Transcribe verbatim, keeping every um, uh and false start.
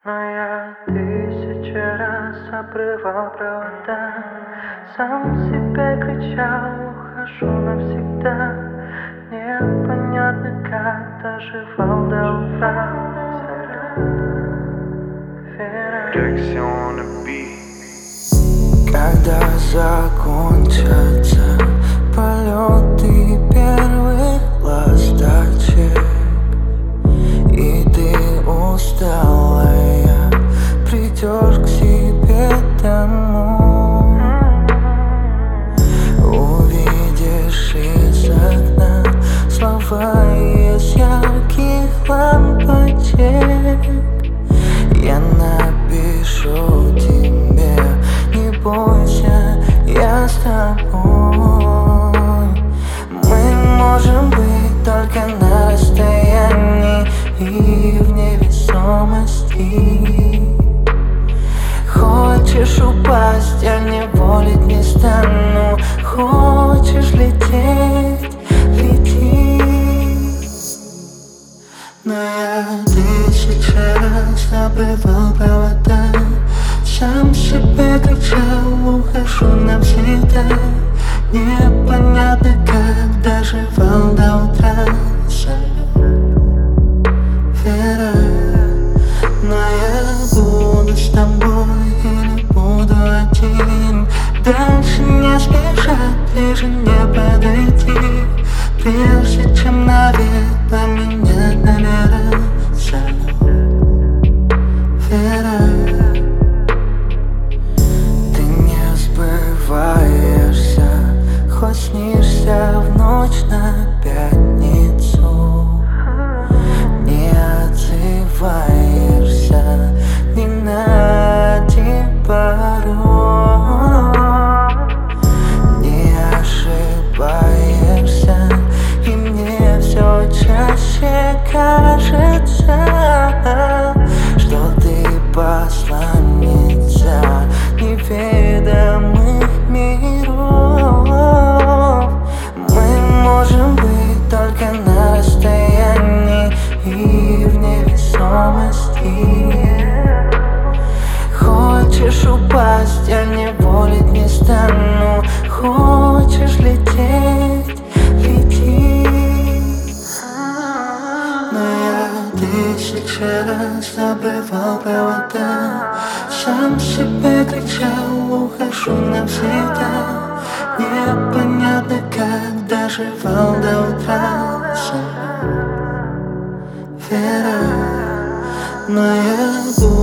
Но я тысячи раз обрывал провода, сам себе кричал: ухожу навсегда. Непонятно как доживал до утра. Когда закончатся полеты первых ласточек, и ты усталая придешь к себе домой, увидишь из окна слова из ярких лампочек. Я напишу тебе: не бойся, я с тобой. Мы можем быть только на расстоянии и в невесомости. Хочешь упасть, я не волить не стану. Хочешь лететь, лети. Но я тысячи раз обрывал провода, сам себе кричал: ухожу навсегда. Непонятно как доживал до утра. Вера, но я буду с тобой и не буду один. Дальше не спешат, ближе не подойти, прежде чем навек поменять номера. Вера, ты не сбываешься, хоть снишься в ночь на пятницу. Не отзываешься ни на один пароль. Не ошибаешься, и мне все чаще кажется, что ты посланница неведомых миров. Мы можем быть только на расстоянии и в невесомости. Хочешь упасть, я не волить не стану. Хочешь лететь, лети. Но я тысячи раз обрывал провода, сам себе кричал: ухожу навсегда. Непонятно как доживал до утра. Вера, но я буду